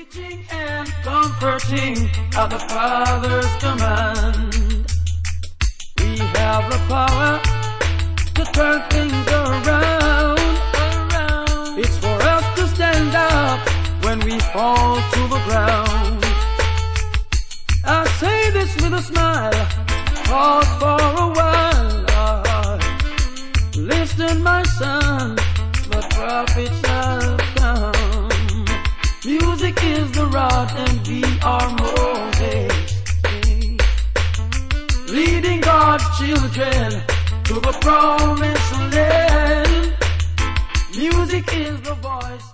Teaching and comforting at the Father's command. We have the power to turn things around. It's for us to stand up when we fall to the ground. I say this with a smile, pause for a while. Listen, my son, the prophets have come. Music is the rod and we are Moses, leading God's children to the promised land. Music is the voice.